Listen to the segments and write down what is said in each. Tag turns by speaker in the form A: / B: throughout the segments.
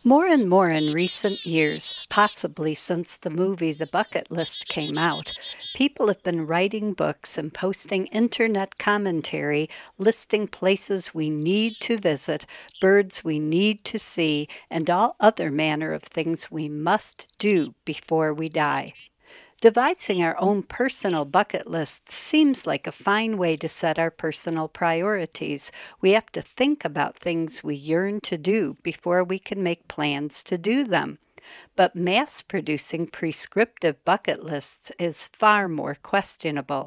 A: More and more in recent years, possibly since the movie The Bucket List came out, people have been writing books and posting internet commentary listing places we need to visit, birds we need to see, and all other manner of things we must do before we die. Devising our own personal bucket list seems like a fine way to set our personal priorities. We have to think about things we yearn to do before we can make plans to do them. But mass producing prescriptive bucket lists is far more questionable.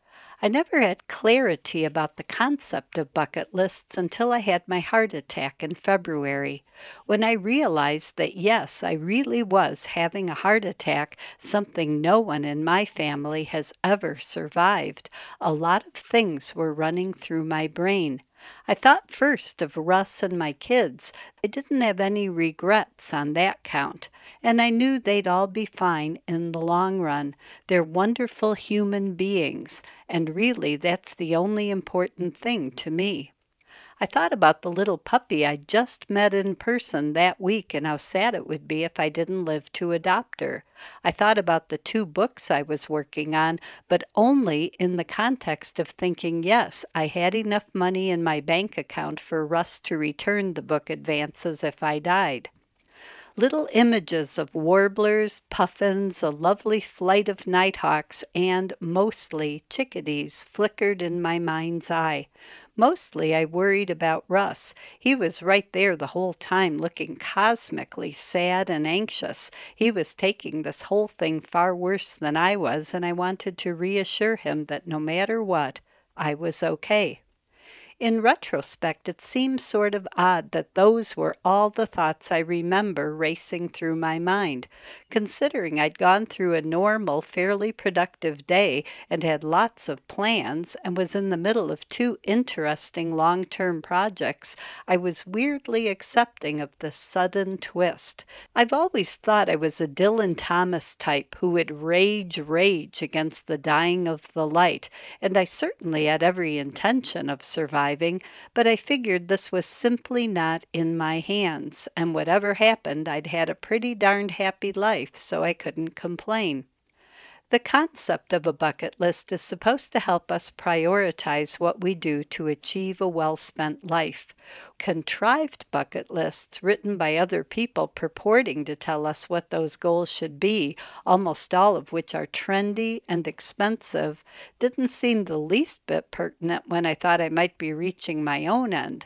A: I never had clarity about the concept of bucket lists until I had my heart attack in February, when I realized that yes, I really was having a heart attack, something no one in my family has ever survived. A lot of things were running through my brain. I thought first of Russ and my kids. I didn't have any regrets on that count, and I knew they'd all be fine in the long run. They're wonderful human beings, and really that's the only important thing to me. I thought about the little puppy I just met in person that week and how sad it would be if I didn't live to adopt her. I thought about the two books I was working on, but only in the context of thinking, yes, I had enough money in my bank account for Russ to return the book advances if I died. Little images of warblers, puffins, a lovely flight of nighthawks, and, mostly, chickadees flickered in my mind's eye. Mostly I worried about Russ. He was right there the whole time, looking cosmically sad and anxious. He was taking this whole thing far worse than I was, and I wanted to reassure him that no matter what, I was okay. In retrospect, it seems sort of odd that those were all the thoughts I remember racing through my mind, considering I'd gone through a normal, fairly productive day and had lots of plans and was in the middle of two interesting long term projects. I was weirdly accepting of this sudden twist. I've always thought I was a Dylan Thomas type who would rage against the dying of the light, and I certainly had every intention of surviving, but I figured this was simply not in my hands, and whatever happened, I'd had a pretty darned happy life, so I couldn't complain. The concept of a bucket list is supposed to help us prioritize what we do to achieve a well spent life. Contrived bucket lists, written by other people purporting to tell us what those goals should be, almost all of which are trendy and expensive, didn't seem the least bit pertinent when I thought I might be reaching my own end.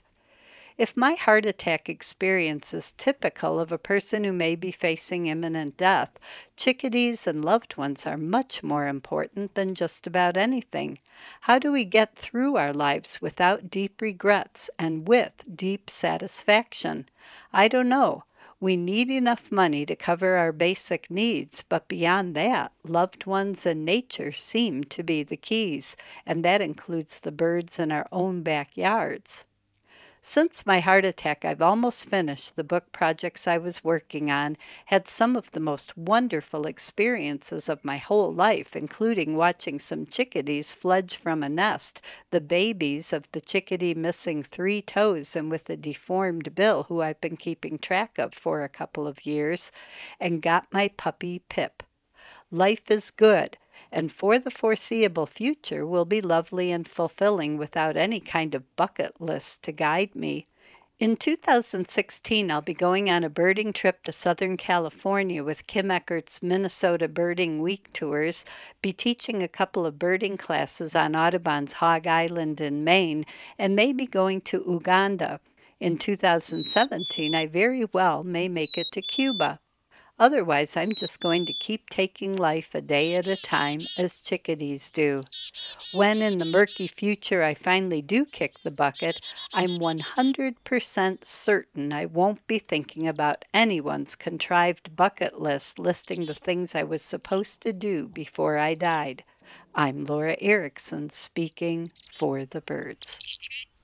A: If my heart attack experience is typical of a person who may be facing imminent death, chickadees and loved ones are much more important than just about anything. How do we get through our lives without deep regrets and with deep satisfaction? I don't know. We need enough money to cover our basic needs, but beyond that, loved ones and nature seem to be the keys, and that includes the birds in our own backyards. Since my heart attack, I've almost finished the book projects I was working on, had some of the most wonderful experiences of my whole life, including watching some chickadees fledge from a nest, the babies of the chickadee missing three toes and with a deformed bill who I've been keeping track of for a couple of years, and got my puppy Pip. Life is good, and for the foreseeable future will be lovely and fulfilling without any kind of bucket list to guide me. In 2016, I'll be going on a birding trip to Southern California with Kim Eckert's Minnesota Birding Week tours, be teaching a couple of birding classes on Audubon's Hog Island in Maine, and maybe going to Uganda. In 2017, I very well may make it to Cuba. Otherwise, I'm just going to keep taking life a day at a time, as chickadees do. When in the murky future I finally do kick the bucket, I'm 100% certain I won't be thinking about anyone's contrived bucket list listing the things I was supposed to do before I died. I'm Laura Erickson speaking for the birds.